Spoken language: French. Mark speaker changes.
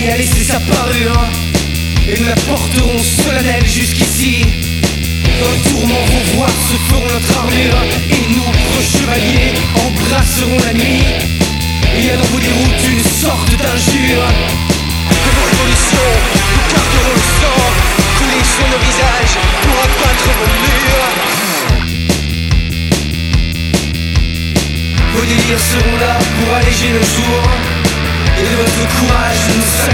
Speaker 1: et a laissé sa parure. Et nous la porterons solennelle jusqu'ici. Dans le tourment, vos voix se feront notre armure. Et nous, chevaliers, embrasserons la nuit. Il y a dans vos déroutes une sorte d'injure.
Speaker 2: De vos révolutions, nous garderons le sang coulé sur nos visages pour abattre vos murs.
Speaker 1: Vos délires seront là pour alléger nos jours. Et de votre courage nous saluons.